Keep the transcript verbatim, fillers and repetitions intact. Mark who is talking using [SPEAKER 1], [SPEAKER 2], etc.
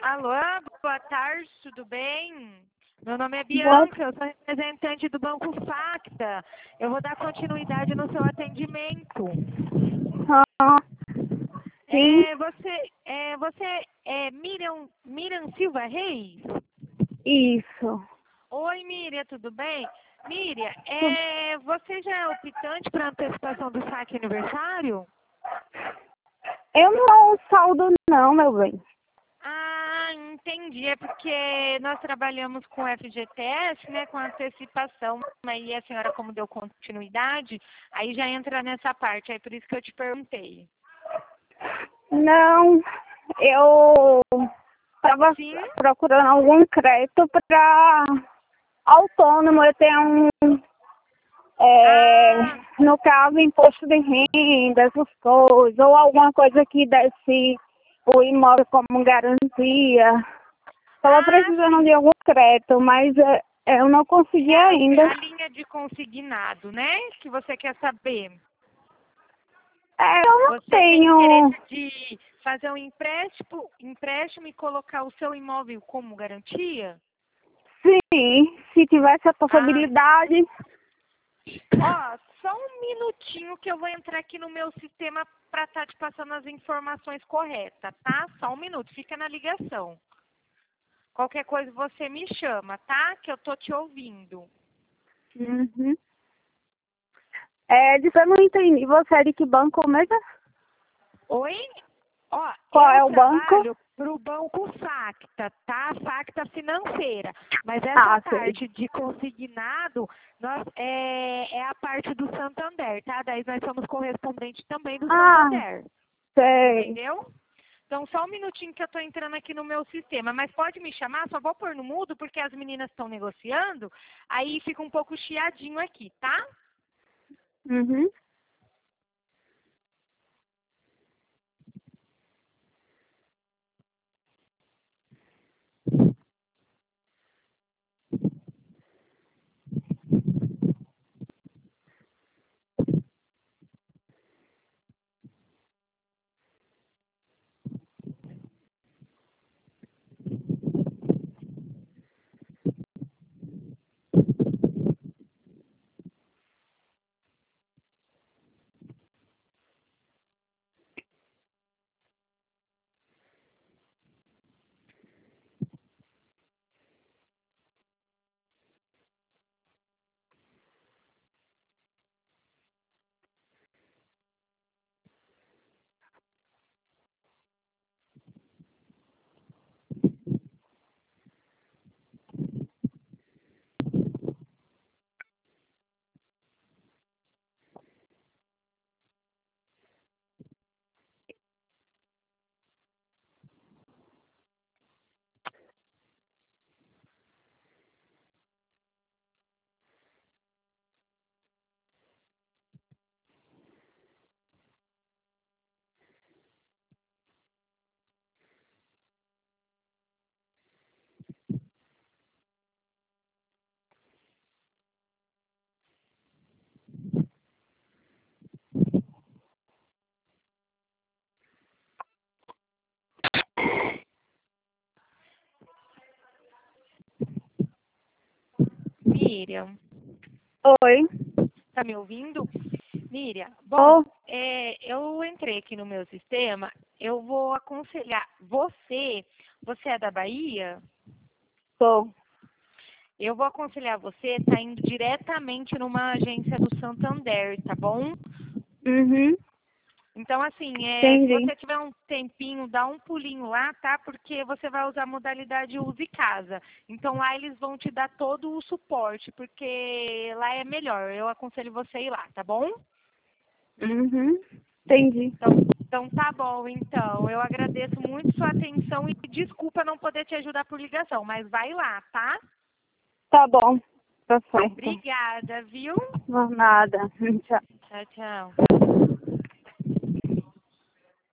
[SPEAKER 1] Alô, boa tarde, tudo bem? Meu nome é
[SPEAKER 2] Boa.
[SPEAKER 1] Bianca, eu sou representante do Banco Facta. Eu vou dar continuidade no seu atendimento.
[SPEAKER 2] Ah, sim,
[SPEAKER 1] É, você é, você é Miriam, Miriam Silva Reis?
[SPEAKER 2] isso.
[SPEAKER 1] Oi, Miriam, tudo bem? Miriam,
[SPEAKER 2] Tudo-
[SPEAKER 1] é, você já é optante para antecipação do saque aniversário?
[SPEAKER 2] Eu não saldo não, meu bem.
[SPEAKER 1] Ah, entendi. É porque nós trabalhamos com F G T S, né, com antecipação, aí a senhora como deu continuidade, aí já entra nessa parte, aí por isso que eu te perguntei.
[SPEAKER 2] Não, eu estava
[SPEAKER 1] Sim?
[SPEAKER 2] procurando algum crédito para autônomo. Eu tenho um, é,
[SPEAKER 1] Ah,
[SPEAKER 2] no caso, imposto de renda, essas coisas, ou alguma coisa que desse o imóvel como garantia. Estava
[SPEAKER 1] ah,
[SPEAKER 2] precisando
[SPEAKER 1] sim.
[SPEAKER 2] de algum crédito, mas é, eu não consegui
[SPEAKER 1] É a,
[SPEAKER 2] ainda.
[SPEAKER 1] a linha de consignado, né, que você quer saber.
[SPEAKER 2] É, eu não
[SPEAKER 1] Você tem
[SPEAKER 2] tenho.
[SPEAKER 1] interesse de fazer um empréstimo, empréstimo e colocar o seu imóvel como garantia?
[SPEAKER 2] Sim, se tivesse a
[SPEAKER 1] Ah,
[SPEAKER 2] possibilidade.
[SPEAKER 1] ó, só um minutinho que eu vou entrar aqui no meu sistema para estar te passando as informações corretas, tá? Só um minuto, fica na ligação. Qualquer coisa você me chama, tá? Que eu tô te ouvindo.
[SPEAKER 2] Uhum. É, disso eu não entendi. Você é de que banco mesmo?
[SPEAKER 1] Oi? Ó,
[SPEAKER 2] Qual
[SPEAKER 1] eu
[SPEAKER 2] é o banco?
[SPEAKER 1] trabalho para o Banco Facta, tá? Facta Financeira. Mas essa
[SPEAKER 2] Ah, sei.
[SPEAKER 1] parte de consignado nós, é, é a parte do Santander, tá? Daí nós somos correspondente também do
[SPEAKER 2] Ah,
[SPEAKER 1] Santander.
[SPEAKER 2] sei.
[SPEAKER 1] Entendeu? Então, só um minutinho que eu estou entrando aqui no meu sistema. Mas pode me chamar, só vou pôr no mudo, porque as meninas estão negociando. Aí fica um pouco chiadinho aqui, tá?
[SPEAKER 2] Uhum.
[SPEAKER 1] Miriam,
[SPEAKER 2] Oi.
[SPEAKER 1] tá me ouvindo? Miriam, bom,
[SPEAKER 2] Oh,
[SPEAKER 1] é, eu entrei aqui no meu sistema. Eu vou aconselhar você. Você é da Bahia?
[SPEAKER 2] sou.
[SPEAKER 1] Eu vou aconselhar você tá indo diretamente numa agência do Santander, tá bom?
[SPEAKER 2] Uhum.
[SPEAKER 1] Então, assim, é, se
[SPEAKER 2] Entendi.
[SPEAKER 1] você tiver um tempinho, dá um pulinho lá, tá? Porque você vai usar a modalidade Use Casa. Então, lá eles vão te dar todo o suporte, porque lá é melhor. Eu aconselho você ir lá, tá bom?
[SPEAKER 2] Uhum. Entendi.
[SPEAKER 1] Então, então tá bom, então. Eu agradeço muito sua atenção e desculpa não poder te ajudar por ligação, mas vai lá, tá?
[SPEAKER 2] Tá bom. Tá certo.
[SPEAKER 1] Obrigada, viu?
[SPEAKER 2] Não, nada. Tchau.
[SPEAKER 1] Tchau, tchau.